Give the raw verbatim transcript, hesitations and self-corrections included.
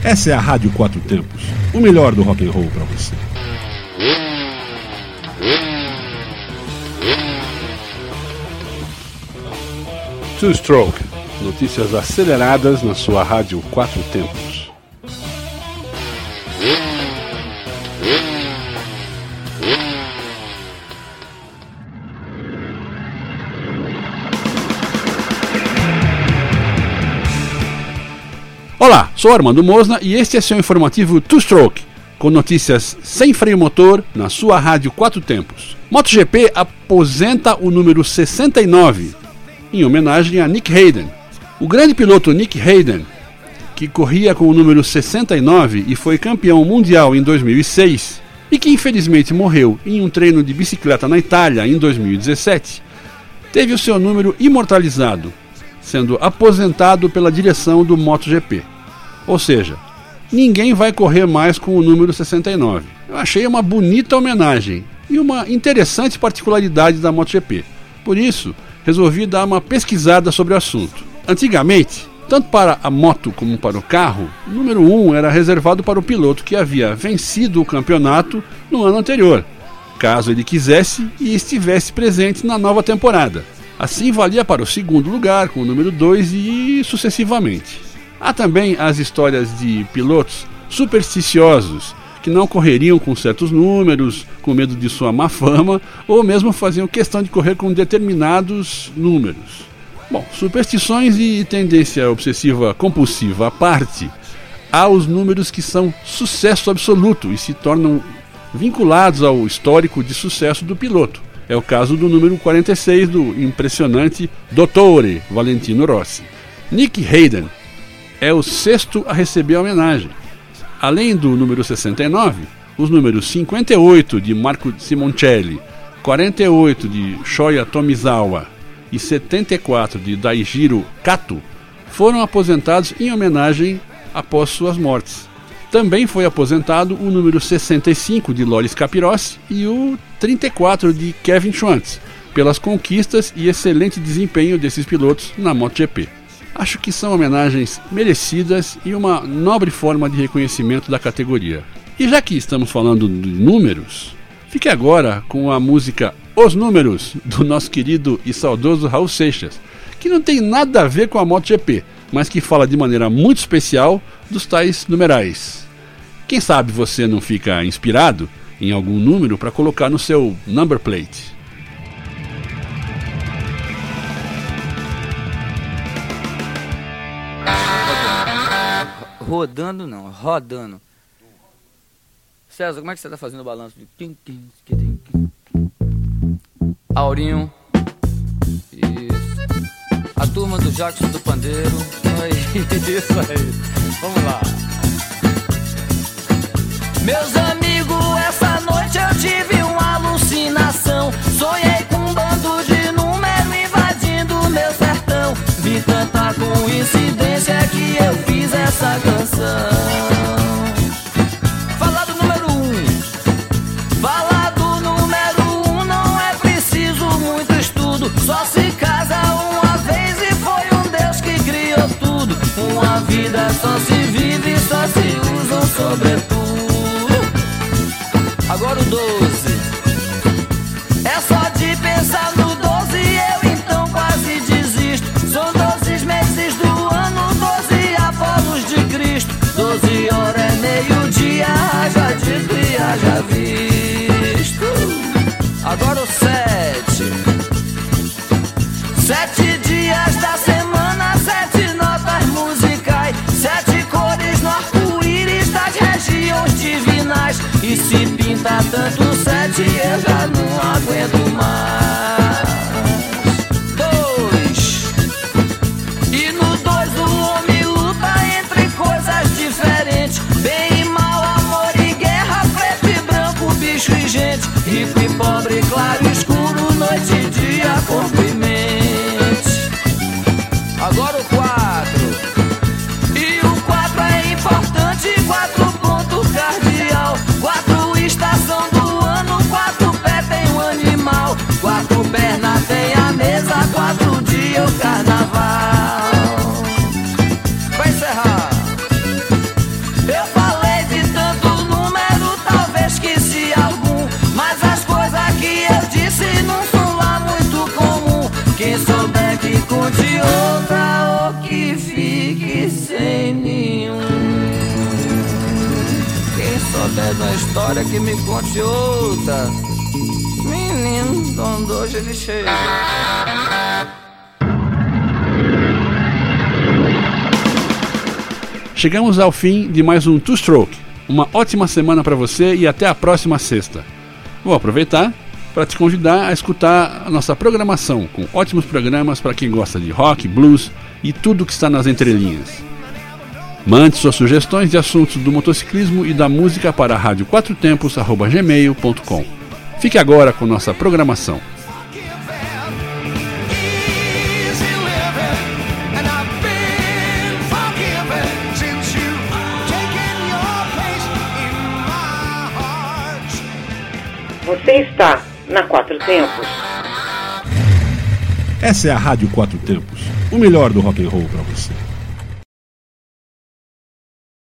Essa é a Rádio Quatro Tempos, o melhor do rock and roll para você. Two Stroke, notícias aceleradas na sua Rádio Quatro Tempos. Olá, sou Armando Mosna e este é seu informativo Two Stroke, com notícias sem freio motor na sua Rádio Quatro Tempos. MotoGP aposenta o número sessenta e nove, em homenagem a Nick Hayden. O grande piloto Nick Hayden, que corria com o número sessenta e nove e foi campeão mundial em dois mil e seis, e que infelizmente morreu em um treino de bicicleta na Itália em dois mil e dezessete, teve o seu número imortalizado, sendo aposentado pela direção do MotoGP. Ou seja, ninguém vai correr mais com o número sessenta e nove. Eu achei uma bonita homenagem e uma interessante particularidade da MotoGP. Por isso, resolvi dar uma pesquisada sobre o assunto. Antigamente, tanto para a moto como para o carro, o número um era reservado para o piloto que havia vencido o campeonato no ano anterior, caso ele quisesse e estivesse presente na nova temporada. Assim valia para o segundo lugar com o número dois e sucessivamente. Há também as histórias de pilotos supersticiosos que não correriam com certos números, com medo de sua má fama, ou mesmo faziam questão de correr com determinados números. Bom, superstições e tendência obsessiva compulsiva à parte, há os números que são sucesso absoluto e se tornam vinculados ao histórico de sucesso do piloto. É o caso do número quarenta e seis do impressionante Dottore Valentino Rossi. Nick Hayden é o sexto a receber a homenagem. Além do número sessenta e nove, os números cinquenta e oito de Marco Simoncelli, quarenta e oito de Shoya Tomizawa e setenta e quatro de Daijiro Kato foram aposentados em homenagem após suas mortes. Também foi aposentado o número sessenta e cinco de Loris Capirossi e o trinta e quatro de Kevin Schwantz, pelas conquistas e excelente desempenho desses pilotos na MotoGP. Acho que são homenagens merecidas e uma nobre forma de reconhecimento da categoria. E já que estamos falando de números, fique agora com a música Os Números, do nosso querido e saudoso Raul Seixas, que não tem nada a ver com a MotoGP, mas que fala de maneira muito especial dos tais numerais. Quem sabe você não fica inspirado em algum número para colocar no seu number plate. Rodando não, rodando. César, como é que você tá fazendo o balanço? Aurinho. Isso. A turma do Jackson do Pandeiro. Isso aí. Vamos lá. Meus amigos, essa noite eu tive uma alucinação. Sonhei com um bando de número invadindo meu sertão. Vi tanta coincidência que eu fiz essa canção. Fala do número um. Fala do número um, não é preciso muito estudo. Só se casa uma vez e foi um Deus que criou tudo. Uma vida só se vive, só se usa um sobretudo. Agora o doze. É só de pensar no doze, eu então quase desisto. São doze meses do ano, doze Apolos de Cristo. Doze horas é meio-dia, haja dito e haja visto. Agora o sete. Sete dias da semana, sete notas musicais, sete cores no arco-íris das regiões divinais. E se pinta tanto sete, eu já não aguento mais. Dois. E no dois o homem luta entre coisas diferentes. Bem e mal, amor e guerra, preto e branco, bicho e gente. Rico e pobre, claro e escuro, noite e dia, corpo e mente. Agora o quatro. E o quatro é importante, quatro ponto cardeal. Quatro estação do ano, quatro pé tem um animal. Quatro perna tem a mesa, quatro dia o carnaval. Vai encerrar. pede uma história que me conte outra. Menino, quando hoje ele chega. Chegamos ao fim de mais um Two Stroke. Uma ótima semana para você e até a próxima sexta. Vou aproveitar para te convidar a escutar a nossa programação, com ótimos programas para quem gosta de rock, blues e tudo que está nas entrelinhas. Mande suas sugestões de assuntos do motociclismo e da música para a rádio quatro tempos arroba gmail ponto com. Fique agora com nossa programação. Você está na Quatro Tempos. Essa é a Rádio Quatro Tempos, o melhor do rock and roll para você.